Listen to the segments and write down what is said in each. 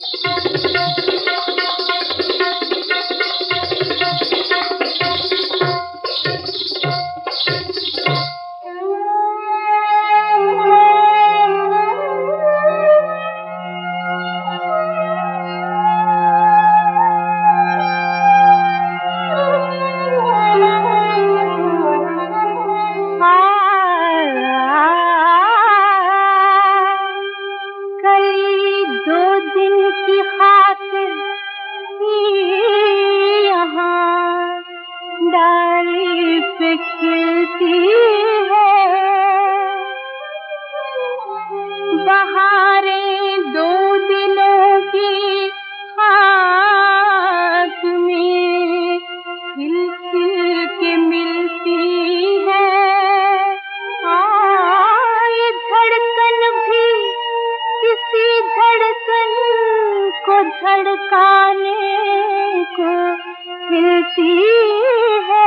बहारें 2 दिनों की खाक में खिल खिल के मिलती है। ये धड़कन भी किसी धड़कन को धड़काने को हिलती है।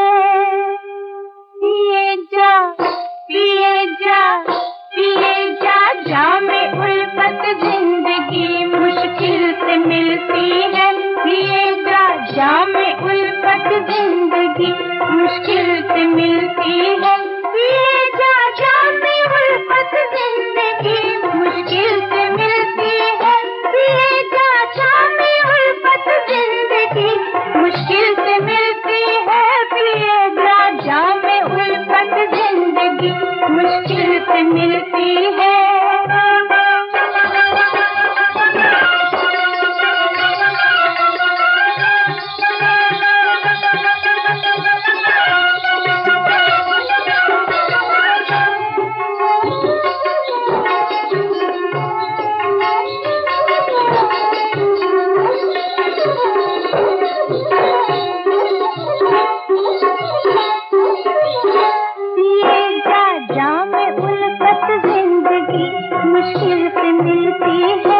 पिए जा पिए जा पिए जा, जामे उल्फत जिंदगी मुश्किल से मिलती है। पिए जा, जामे उल्फत जिंदगी मुश्किल से मिलती है। पिए जा, जामे उल्फत जिंदगी मुश्किल से मिलती है। पिए जा, जामे उल्फत जिंदगी मुश्किल से मिलती है। पिए जा, जामे उल्फत जिंदगी मुश्किल से मिलती है। मुश्किल से मिलती है।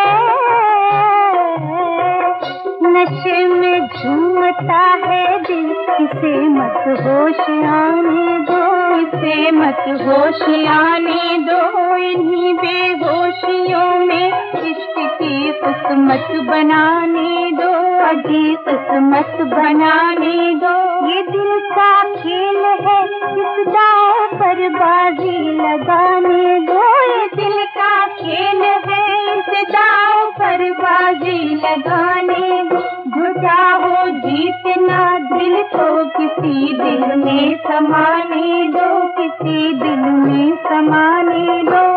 नशे में झूमता है दिल, इसे मत होश आने दो, इसे मत होश आने दो। इन्हीं बेहोशियों में इश्क की किस्मत बनाने दो, अजी किस्मत बनाने दो। ये दिल का खेल है, इस दांव पर बाजी लगाने दो। ये दिल का खेल है, इस दांव पर बाजी लगाने दो। जो चाहो जीतना दिल को किसी दिल में समाने दो, किसी दिल में समाने दो।